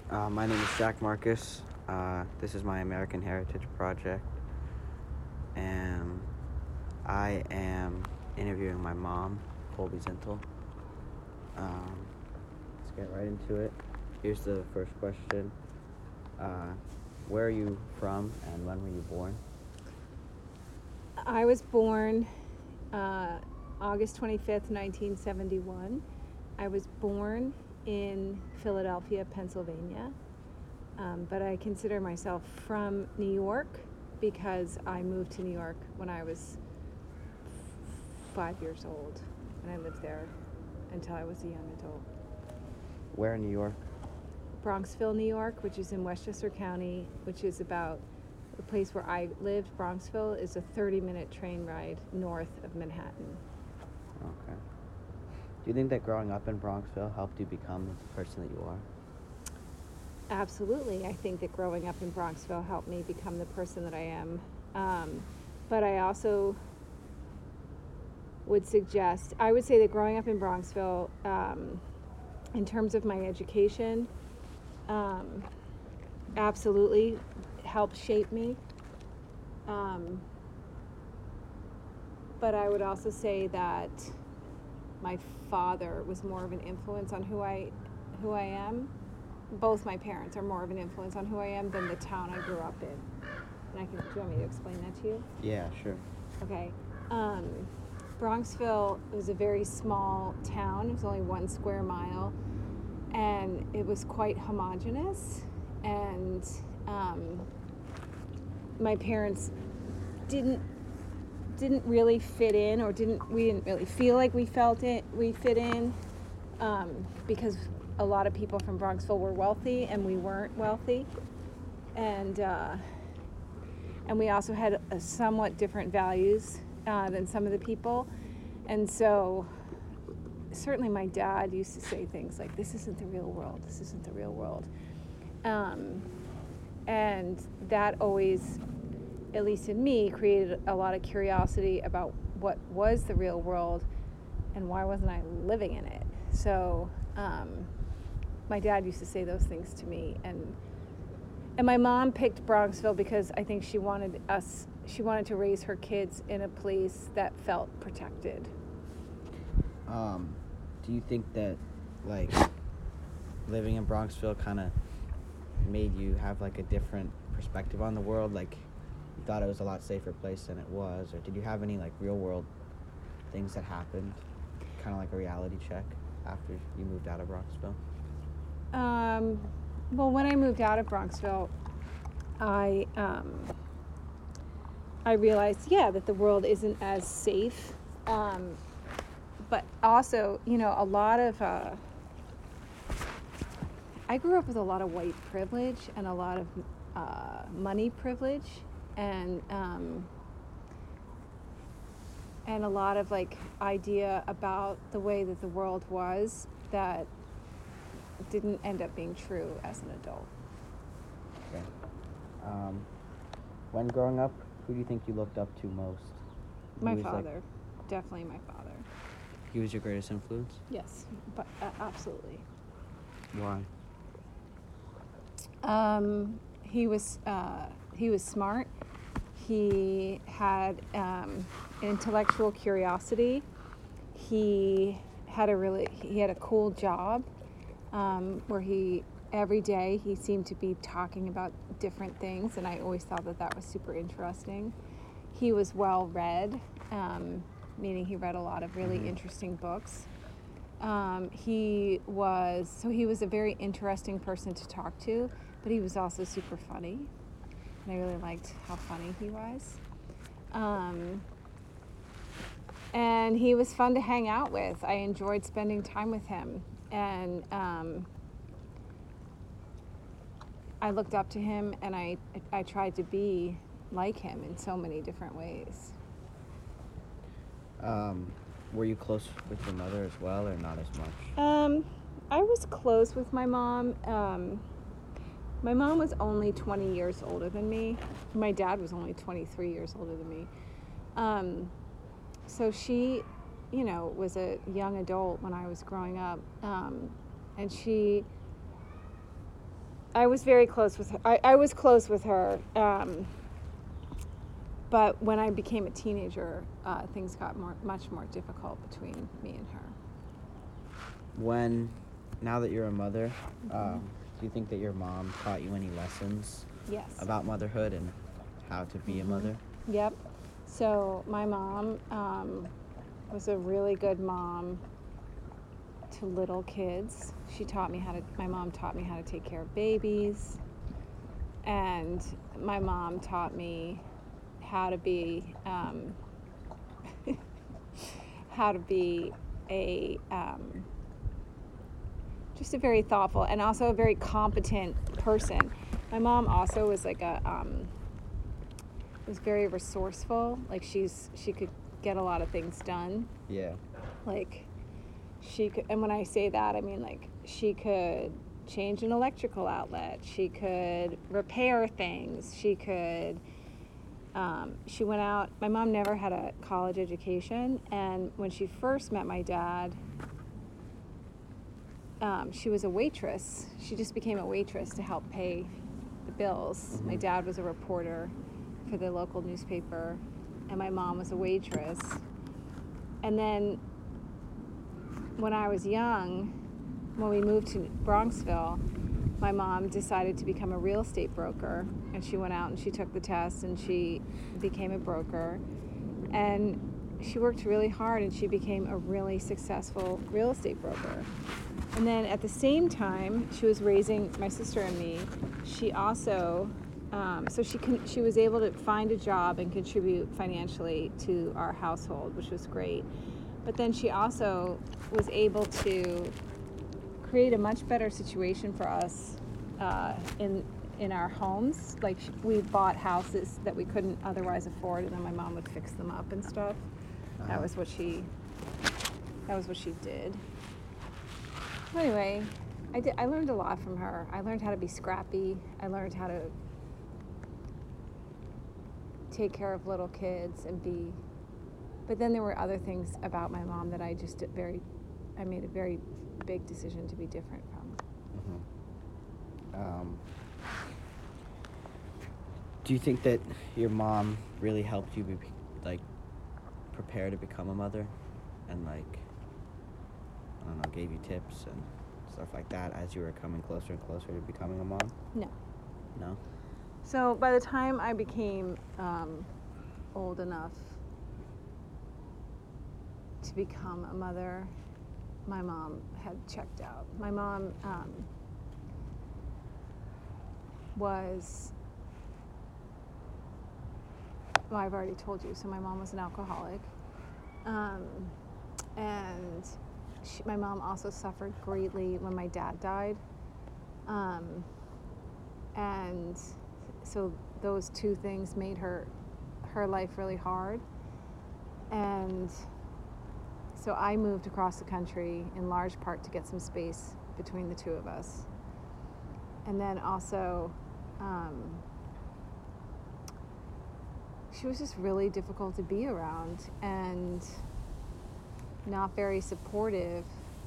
My name is Jack Marcus. This is my American Heritage Project, and I am interviewing my mom, Colby Zintel. Let's get right into it. Here's the first question. Where are you from, and when were you born? I was born August 25th, 1971. I was born in Philadelphia, Pennsylvania, but I consider myself from New York because I moved to New York when I was 5 years old, and I lived there until I was a young adult. Where in New York? Bronxville, New York, which is in Westchester County, which is about the place where I lived. Bronxville is a 30-minute train ride north of Manhattan. Okay. Do you think that growing up in Bronxville helped you become the person that you are? Absolutely. I think that growing up in Bronxville helped me become the person that I am. But I also would say that growing up in Bronxville, in terms of my education, absolutely helped shape me. But I would also say that my father was more of an influence on who I am. Both my parents are more of an influence on who I am than the town I grew up in. And do you want me to explain that to you? Yeah, sure. Okay. Bronxville was a very small town. It was only 1 square mile, and it was quite homogenous. And my parents didn't really fit in, or we didn't really feel like we fit in, because a lot of people from Bronxville were wealthy and we weren't wealthy, and we also had somewhat different values than some of the people. And so certainly my dad used to say things like, this isn't the real world, this isn't the real world. And that always, at least in me, created a lot of curiosity about what was the real world and why wasn't I living in it. So my dad used to say those things to me, and my mom picked Bronxville because I think she wanted to raise her kids in a place that felt protected. Do you think that, like, living in Bronxville kind of made you have, like, a different perspective on the world? Like, you thought it was a lot safer place than it was? Or did you have any, like, real-world things that happened, kind of like a reality check after you moved out of Bronxville? Well, when I moved out of Bronxville, I realized, that the world isn't as safe. But also, a lot of... I grew up with a lot of white privilege and a lot of money privilege, and a lot of, like, idea about the way that the world was that didn't end up being true as an adult. Okay. When growing up, who do you think you looked up to most? My father. Definitely my father. He was your greatest influence? Yes, but absolutely. Why? He was smart. He had intellectual curiosity. He had a cool job, where every day he seemed to be talking about different things, and I always thought that was super interesting. He was well read, meaning he read a lot of really interesting books. He was a very interesting person to talk to, but he was also super funny, and I really liked how funny he was. And he was fun to hang out with. I enjoyed spending time with him, and I looked up to him, and I tried to be like him in so many different ways. Were you close with your mother as well, or not as much? I was close with my mom. My mom was only 20 years older than me. My dad was only 23 years older than me. So she, was a young adult when I was growing up. And she I was very close with her. I was close with her. But when I became a teenager, things got much more difficult between me and her. Now that you're a mother, do you think that your mom taught you any lessons Yes. about motherhood and how to be a mother? Yep. So my mom was a really good mom to little kids. My mom taught me how to take care of babies. And my mom taught me how to be a just a very thoughtful and also a very competent person. My mom also was like was very resourceful. Like she could get a lot of things done. Yeah. Like she could, and when I say that, I mean like she could change an electrical outlet. She could repair things. She could. She went out. My mom never had a college education, and when she first met my dad, she was a waitress. She just became a waitress to help pay the bills. Mm-hmm. My dad was a reporter for the local newspaper, and my mom was a waitress. And then when I was young, when we moved to Bronxville, my mom decided to become a real estate broker, and she went out and she took the test and she became a broker. And she worked really hard and she became a really successful real estate broker. And then at the same time, she was raising my sister and me. She also, she was able to find a job and contribute financially to our household, which was great. But then she also was able to create a much better situation for us in our homes. Like we bought houses that we couldn't otherwise afford, and then my mom would fix them up and stuff. That was what she did. Anyway, I learned a lot from her. I learned how to be scrappy. I learned how to take care of little kids but then there were other things about my mom that I made a very big decision to be different from. Mm-hmm. Do you think that your mom really helped you prepare to become a mother, and gave you tips and stuff like that as you were coming closer and closer to becoming a mom? No? So by the time I became old enough to become a mother, my mom had checked out. My mom I've already told you, so my mom was an alcoholic. And my mom also suffered greatly when my dad died. And so those two things made her life really hard. And so I moved across the country in large part to get some space between the two of us. And then also, she was just really difficult to be around and not very supportive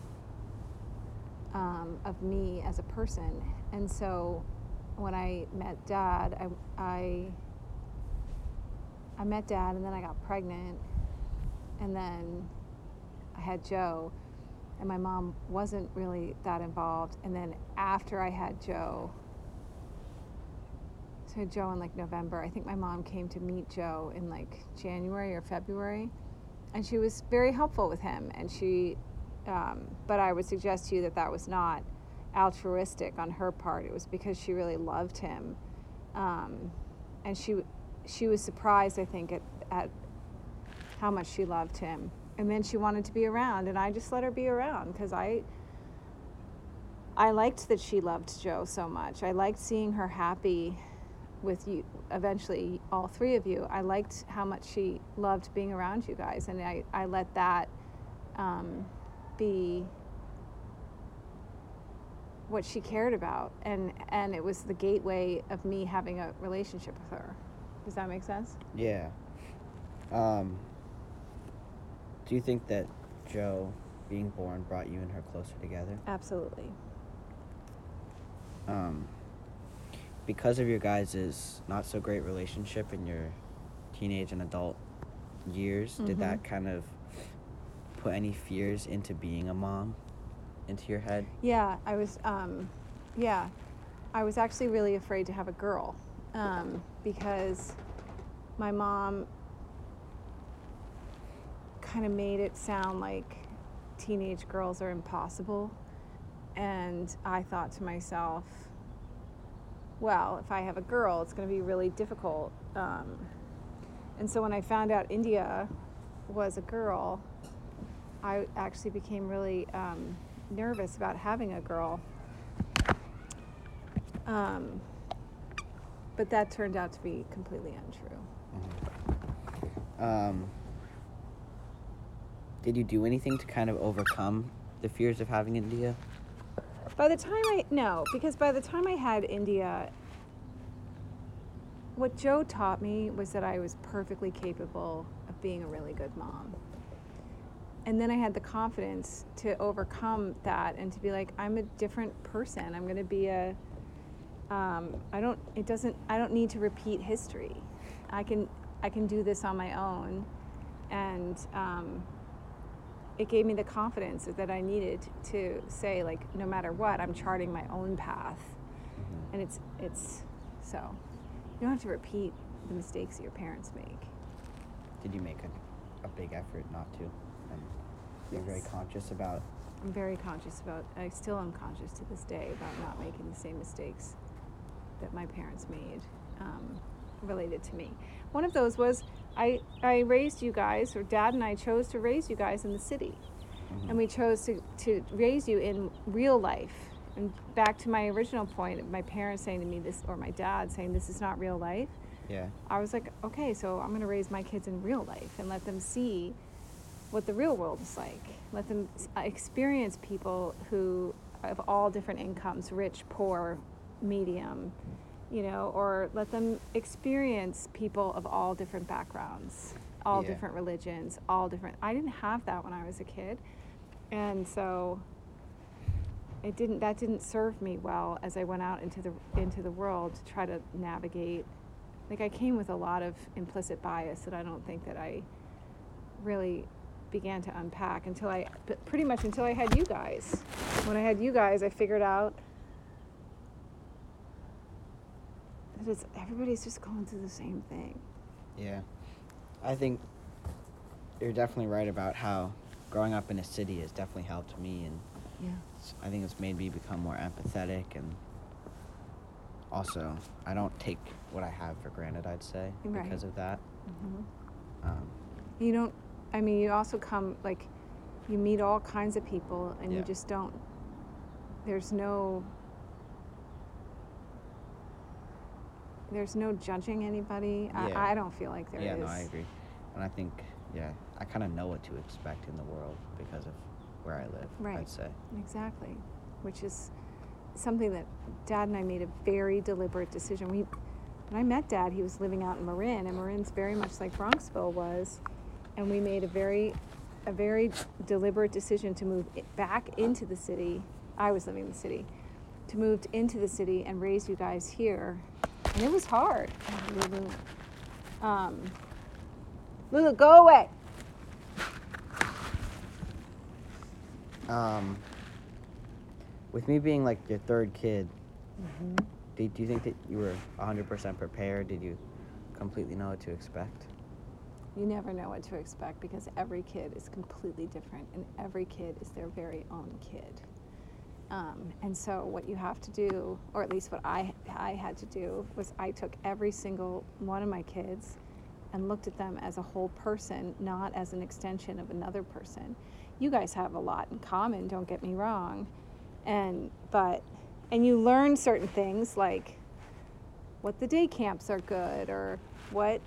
of me as a person. And so when I met Dad, I met Dad, and then I got pregnant, and then I had Joe, and my mom wasn't really that involved. And then after I had Joe, so I had Joe in November, I think my mom came to meet Joe in January or February, and she was very helpful with him. And but I would suggest to you that was not altruistic on her part. It was because she really loved him, and she was surprised, I think, at how much she loved him. And then she wanted to be around, and I just let her be around because I liked that she loved Joe so much. I liked seeing her happy with you, eventually all three of you. I liked how much she loved being around you guys, and I let that be what she cared about, and it was the gateway of me having a relationship with her. Does that make sense? Yeah. Do you think that Joe being born brought you and her closer together? Absolutely. because of your guys' not so great relationship in your teenage and adult years, did that kind of put any fears into being a mom into your head? Yeah, I was actually really afraid to have a girl, because my mom kind of made it sound like teenage girls are impossible. And I thought to myself, well, if I have a girl, it's going to be really difficult. And so when I found out India was a girl, I actually became really nervous about having a girl. But that turned out to be completely untrue. Did you do anything to kind of overcome the fears of having India? Because by the time I had India, what Joe taught me was that I was perfectly capable of being a really good mom. And then I had the confidence to overcome that and to be like, I'm a different person. I'm going to be I don't need to repeat history. I can do this on my own. And it gave me the confidence that I needed to say, like, no matter what, I'm charting my own path. And it's so you don't have to repeat the mistakes that your parents make. Did you make a big effort not to? And you're very conscious about? I'm very conscious about, I still am conscious to this day about not making the same mistakes that my parents made related to me. One of those was I raised you guys, or Dad and I chose to raise you guys in the city. And we chose to raise you in real life. And back to my original point, my parents saying to me this, or my dad saying this is not real life. Yeah. I was like, okay, so I'm going to raise my kids in real life and let them see what the real world is like. Let them experience people who of all different incomes, rich, poor, medium, or let them experience people of all different backgrounds, all different religions, I didn't have that when I was a kid. And so that didn't serve me well as I went out into the world to try to navigate. Like, I came with a lot of implicit bias that I don't think that I really began to unpack pretty much until I had you guys. When I had you guys, I figured out that everybody's just going through the same thing. Yeah. I think you're definitely right about how growing up in a city has definitely helped me, and I think it's made me become more empathetic, and also I don't take what I have for granted, I'd say, because of that. You also come, like, you meet all kinds of people, and you just don't, there's no judging anybody. I don't feel like there is. Yeah, no, I agree. And I think, I kind of know what to expect in the world because of where I live, I'd say. Exactly. Which is something that Dad and I made a very deliberate decision. When I met Dad, he was living out in Marin, and Marin's very much like Bronxville was. And we made a very deliberate decision to move back into the city. I was living in the city. To move into the city and raise you guys here. And it was hard. Lulu, go away. With me being like your third kid, do you think that you were 100% prepared? Did you completely know what to expect? You never know what to expect because every kid is completely different, and every kid is their very own kid. And so what you have to do, or at least what I had to do, was I took every single one of my kids and looked at them as a whole person, not as an extension of another person. You guys have a lot in common, don't get me wrong. And you learn certain things, like what the day camps are good, or what,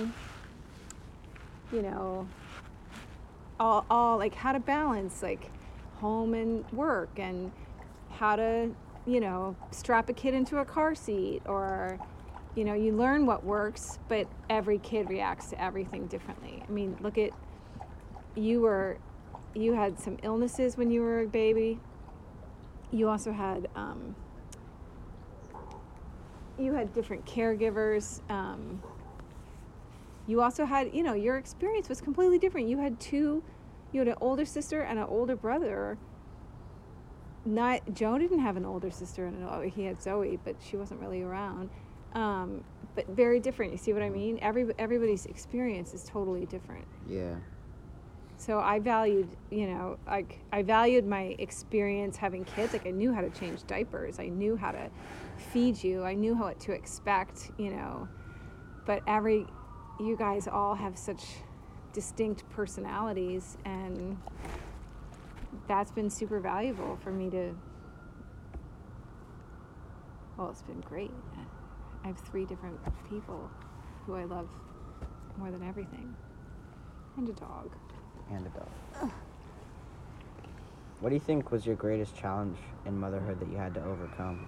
all like how to balance like home and work, and how to, strap a kid into a car seat, or, you learn what works, but every kid reacts to everything differently. I mean, look at, you had some illnesses when you were a baby. You also had, you had different caregivers. You also had, your experience was completely different. You had an older sister and an older brother. Joe didn't have an older sister he had Zoe, but she wasn't really around. But very different. You see what I mean? Everybody's experience is totally different. Yeah. So I valued, I valued my experience having kids. Like I knew how to change diapers. I knew how to feed you. I knew what to expect, But you guys all have such distinct personalities, and that's been super valuable for me it's been great. I have 3 different people who I love more than everything. And a dog. What do you think was your greatest challenge in motherhood that you had to overcome?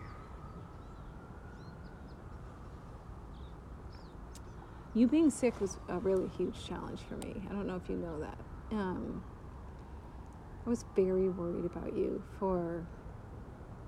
You being sick was a really huge challenge for me. I don't know if you know that. I was very worried about you for